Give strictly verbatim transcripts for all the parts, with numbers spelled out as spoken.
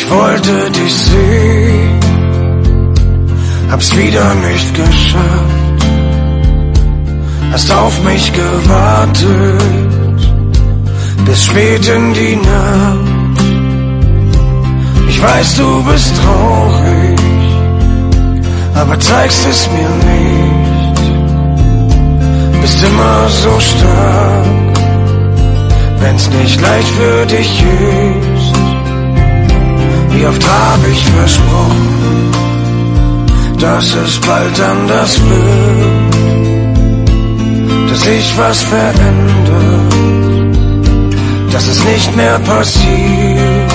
Ich wollte dich sehen, hab's wieder nicht geschafft. Hast auf mich gewartet, bis spät in die Nacht. Ich weiß, du bist traurig, aber zeigst es mir nicht. Bist immer so stark, wenn's nicht leicht für dich ist. Wie oft hab ich versprochen, dass es bald anders wird, dass sich was verändert, dass es nicht mehr passiert.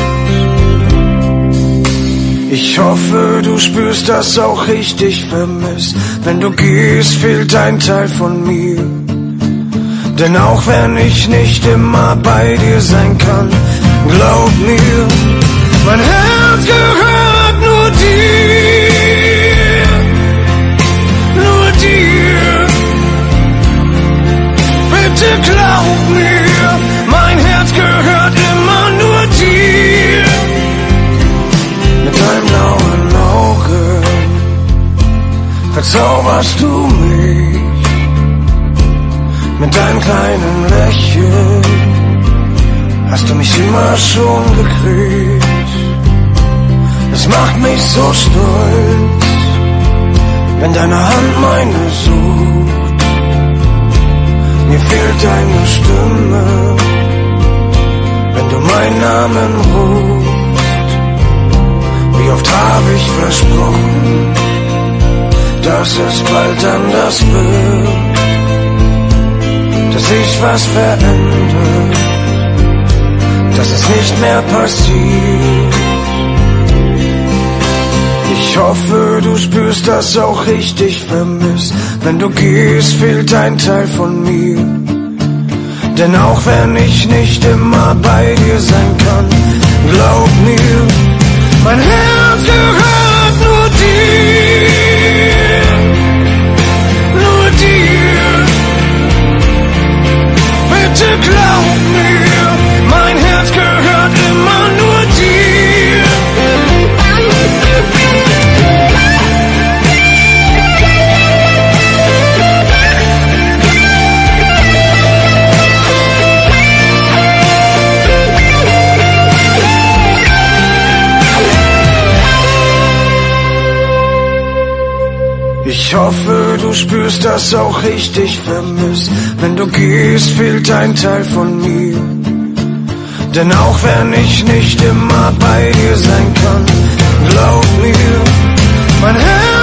Ich hoffe, du spürst das auch, ich dich vermiss. Wenn du gehst, fehlt ein Teil von mir. Denn auch wenn ich nicht immer bei dir sein kann, glaub mir, mein Herz gehört nur dir, nur dir. Bitte glaub mir, mein Herz gehört immer nur dir. Mit deinem blauen Auge verzauberst du mich, mit deinem kleinen Lächeln hast du mich immer schon gekriegt. Es macht mich so stolz, wenn deine Hand meine sucht. Mir fehlt deine Stimme, wenn du meinen Namen rufst. Wie oft habe ich versprochen, dass es bald anders wird, dass sich was verändert, dass es nicht mehr passiert. Ich hoffe, du spürst das auch, ich dich vermiss. Wenn du gehst, fehlt ein Teil von mir. Denn auch wenn ich nicht immer bei dir sein kann, glaub mir, mein Herz gehört nur dir, nur dir. Bitte glaub mir, mein Herz gehört immer nur dir. Ich hoffe, du spürst das auch, ich dich vermiss. Wenn du gehst, fehlt ein Teil von mir. Denn auch wenn ich nicht immer bei dir sein kann, glaub mir, mein Herz